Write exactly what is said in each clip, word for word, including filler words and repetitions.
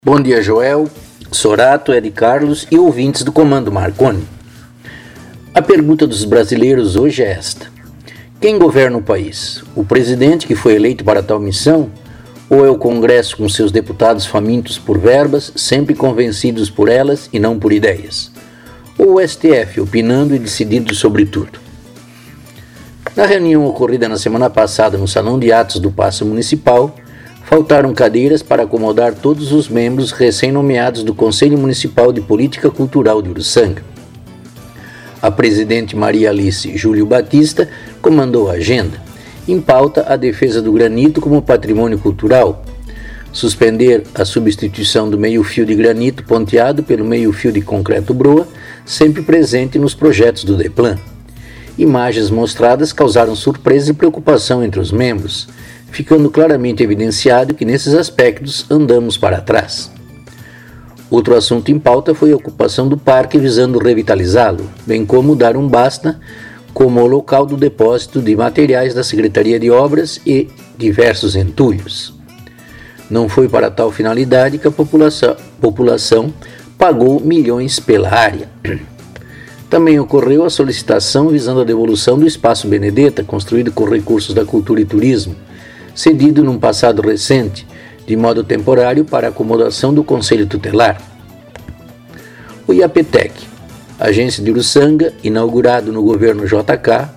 Bom dia, Joel, Sorato, Ed Carlos e ouvintes do Comando Marconi. A pergunta dos brasileiros hoje é esta: quem governa o país? O presidente que foi eleito para tal missão? Ou é o Congresso com seus deputados famintos por verbas, sempre convencidos por elas e não por ideias? Ou o S T F opinando e decidindo sobre tudo? Na reunião ocorrida na semana passada no Salão de Atos do Paço Municipal, faltaram cadeiras para acomodar todos os membros recém-nomeados do Conselho Municipal de Política Cultural de Uruçanga. A presidente Maria Alice Júlio Batista comandou a agenda. Em pauta, a defesa do granito como patrimônio cultural, suspender a substituição do meio-fio de granito ponteado pelo meio-fio de concreto broa, sempre presente nos projetos do DEPLAN. Imagens mostradas causaram surpresa e preocupação entre os membros, ficando claramente evidenciado que nesses aspectos andamos para trás. Outro assunto em pauta foi a ocupação do parque visando revitalizá-lo, bem como dar um basta como o local do depósito de materiais da Secretaria de Obras e diversos entulhos. Não foi para tal finalidade que a população, população pagou milhões pela área. Também ocorreu a solicitação visando a devolução do Espaço Benedetta, construído com recursos da Cultura e Turismo, cedido num passado recente, de modo temporário para acomodação do Conselho Tutelar. O IAPTEC, agência de Uruçanga, inaugurado no governo J K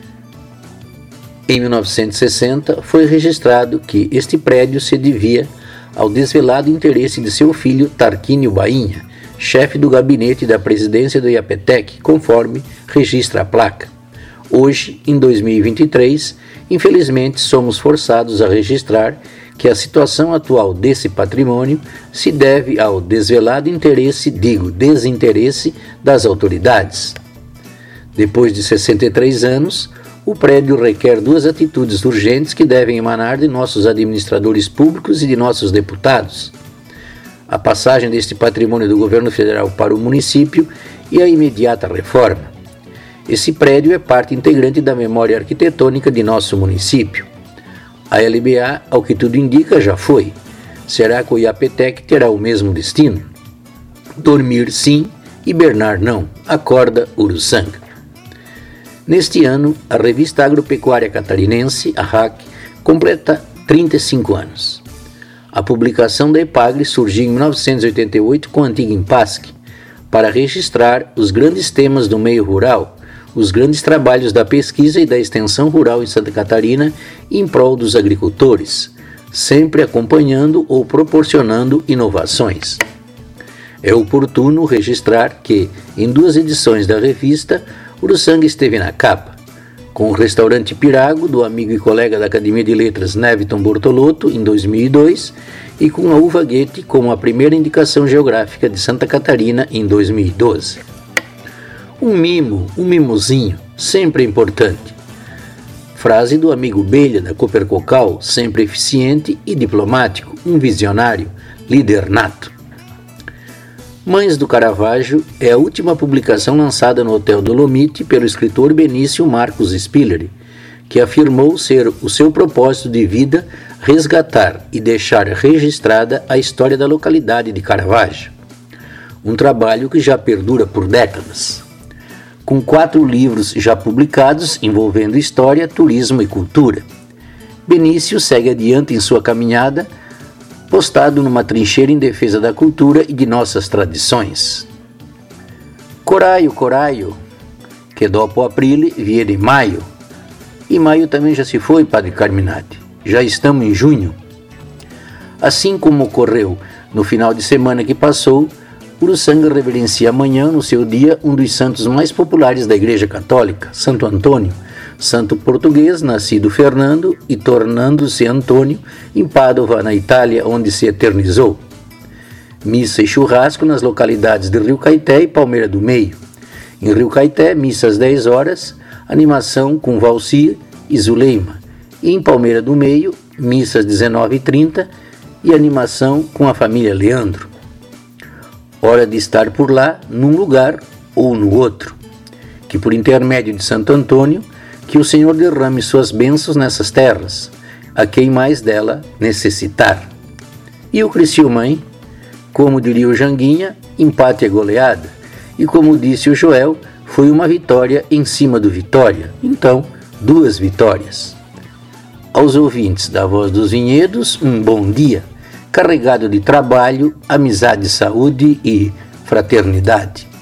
em mil novecentos e sessenta, foi registrado que este prédio se devia ao desvelado interesse de seu filho Tarquínio Bainha, chefe do gabinete da presidência do IAPTEC, conforme registra a placa. Hoje, em dois mil e vinte e três, infelizmente somos forçados a registrar que a situação atual desse patrimônio se deve ao desvelado interesse, digo desinteresse, das autoridades. Depois de sessenta e três anos, o prédio requer duas atitudes urgentes que devem emanar de nossos administradores públicos e de nossos deputados: a passagem deste patrimônio do governo federal para o município e a imediata reforma. Esse prédio é parte integrante da memória arquitetônica de nosso município. A L B A, ao que tudo indica, já foi. Será que o IAPTEC terá o mesmo destino? Dormir sim, hibernar não. Acorda, Uruçanga. Neste ano, a Revista Agropecuária Catarinense, a R A C, completa trinta e cinco anos. A publicação da EPAGRE surgiu em mil novecentos e oitenta e oito com a antiga Impasc, para registrar os grandes temas do meio rural, os grandes trabalhos da pesquisa e da extensão rural em Santa Catarina em prol dos agricultores, sempre acompanhando ou proporcionando inovações. É oportuno registrar que, em duas edições da revista, Uruçanga esteve na capa, com o restaurante Pirago, do amigo e colega da Academia de Letras Neviton Bortolotto, em dois mil e dois, e com a Uva Goethe como a primeira indicação geográfica de Santa Catarina, em dois mil e doze. Um mimo, um mimozinho, sempre importante. Frase do amigo Belha, da Cooper Cocal, sempre eficiente e diplomático, um visionário, líder nato. Mães do Caravaggio é a última publicação lançada no Hotel Dolomite pelo escritor Benício Marcos Spiller, que afirmou ser o seu propósito de vida resgatar e deixar registrada a história da localidade de Caravaggio. Um trabalho que já perdura por décadas. Com quatro livros já publicados envolvendo história, turismo e cultura, Benício segue adiante em sua caminhada, postado numa trincheira em defesa da cultura e de nossas tradições. Coraio, coraio, que dopo aprile viene maio. E maio também já se foi, Padre Carminati. Já estamos em junho. Assim como ocorreu no final de semana que passou, Uruçanga reverencia amanhã, no seu dia, um dos santos mais populares da Igreja Católica, Santo Antônio, santo português, nascido Fernando e tornando-se Antônio, em Pádua, na Itália, onde se eternizou. Missa e churrasco nas localidades de Rio Caeté e Palmeira do Meio. Em Rio Caeté, missa às dez horas, animação com Valcir e Zuleima. E em Palmeira do Meio, missa às dezenove e trinta e animação com a família Leandro. Hora de estar por lá, num lugar ou no outro. Que por intermédio de Santo Antônio, que o Senhor derrame suas bênçãos nessas terras, a quem mais dela necessitar. E o Criciúma, hein? Como diria o Janguinha, empate é goleada. E como disse o Joel, foi uma vitória em cima do Vitória. Então, duas vitórias. Aos ouvintes da Voz dos Vinhedos, um bom dia, carregado de trabalho, amizade, saúde e fraternidade.